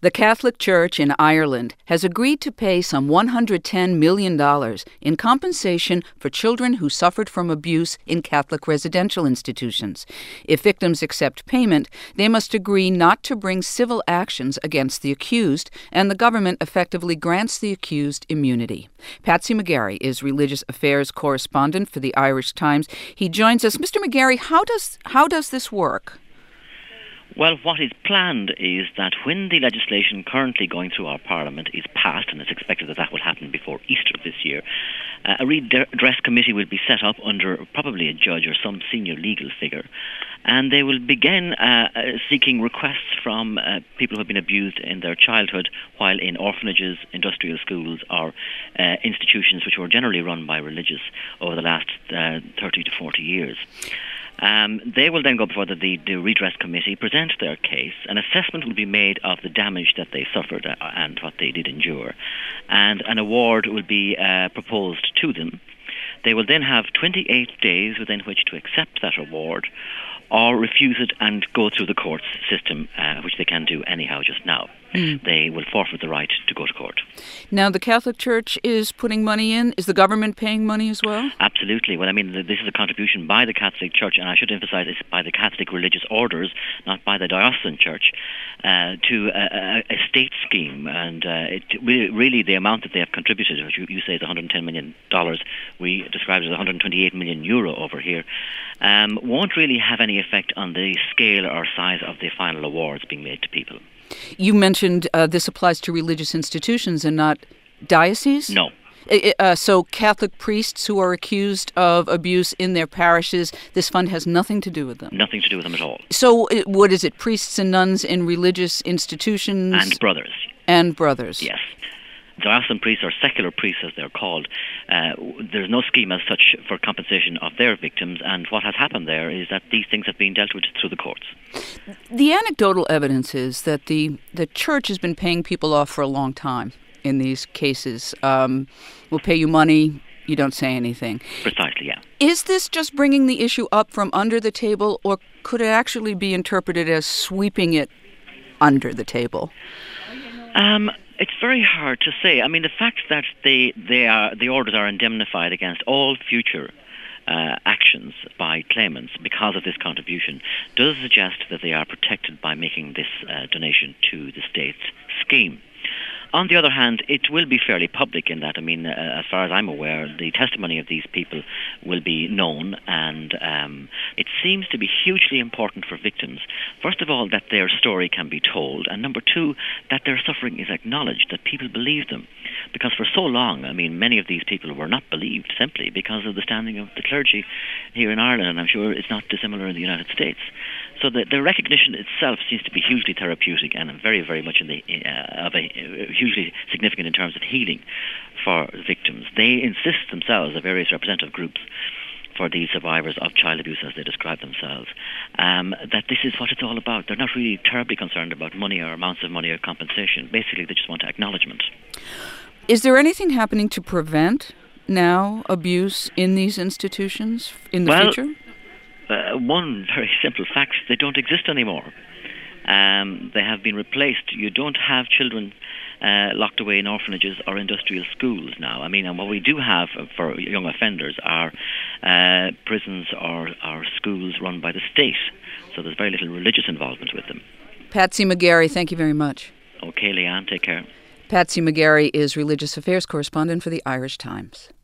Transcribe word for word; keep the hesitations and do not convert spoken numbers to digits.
The Catholic Church in Ireland has agreed to pay some one hundred ten million dollars in compensation for children who suffered from abuse in Catholic residential institutions. If victims accept payment, they must agree not to bring civil actions against the accused, and the government effectively grants the accused immunity. Patsy McGarry is religious affairs correspondent for the Irish Times. He joins us. Mister McGarry, how does how does this work? Well, what is planned is that when the legislation currently going through our Parliament is passed, and it's expected that that will happen before Easter this year, uh, a redress committee will be set up under probably a judge or some senior legal figure, and they will begin uh, uh, seeking requests from uh, people who have been abused in their childhood while in orphanages, industrial schools, or uh, institutions which were generally run by religious over the last uh, thirty to forty years. Um, they will then go before the, the, the redress committee, present their case. An assessment will be made of the damage that they suffered uh, and what they did endure, and an award will be uh, proposed to them. They will then have twenty-eight days within which to accept that award or refuse it and go through the courts system, uh, which they can do anyhow just now. Mm. They will forfeit the right to go to court. Now, the Catholic Church is putting money in. Is the government paying money as well? Absolutely. Well, I mean, this is a contribution by the Catholic Church, and I should emphasize it's by the Catholic religious orders, not by the diocesan church, uh, to a, a, a state scheme. And uh, it really, the amount that they have contributed, which you, you say is one hundred ten million dollars, we describe it as one hundred twenty-eight million euro over here, um, won't really have any effect on the scale or size of the final awards being made to people. You mentioned uh, this applies to religious institutions and not dioceses? No. Uh, so Catholic priests who are accused of abuse in their parishes, this fund has nothing to do with them? Nothing to do with them at all. So uh, what is it, priests and nuns in religious institutions? And brothers. And brothers. Yes. Diocesan priests, or secular priests as they're called, uh, there's no scheme as such for compensation of their victims, and what has happened there is that these things have been dealt with through the courts. The anecdotal evidence is that the, the church has been paying people off for a long time in these cases. Um, we'll pay you money, you don't say anything. Precisely, yeah. Is this just bringing the issue up from under the table, or could it actually be interpreted as sweeping it under the table? Um... It's very hard to say. I mean, the fact that they, they are, the orders are indemnified against all future uh, actions by claimants because of this contribution does suggest that they are protected by making this uh, donation to the state's scheme. On the other hand, it will be fairly public in that, I mean, uh, as far as I'm aware, the testimony of these people will be known, and um, it seems to be hugely important for victims, first of all, that their story can be told, and number two, that their suffering is acknowledged, that people believe them. Because for so long, I mean, many of these people were not believed simply because of the standing of the clergy here in Ireland, and I'm sure it's not dissimilar in the United States. So the, the recognition itself seems to be hugely therapeutic and very, very much in the uh, of a uh, hugely significant in terms of healing for victims. They insist themselves, the various representative groups for these survivors of child abuse, as they describe themselves, um, that this is what it's all about. They're not really terribly concerned about money or amounts of money or compensation. Basically, they just want acknowledgement. Is there anything happening to prevent now abuse in these institutions in the well, future? Uh, one very simple fact, they don't exist anymore. Um, they have been replaced. You don't have children uh, locked away in orphanages or industrial schools now. I mean, and what we do have for young offenders are uh, prisons or, or schools run by the state. So there's very little religious involvement with them. Patsy McGarry, thank you very much. Okay, Leanne, take care. Patsy McGarry is religious affairs correspondent for the Irish Times.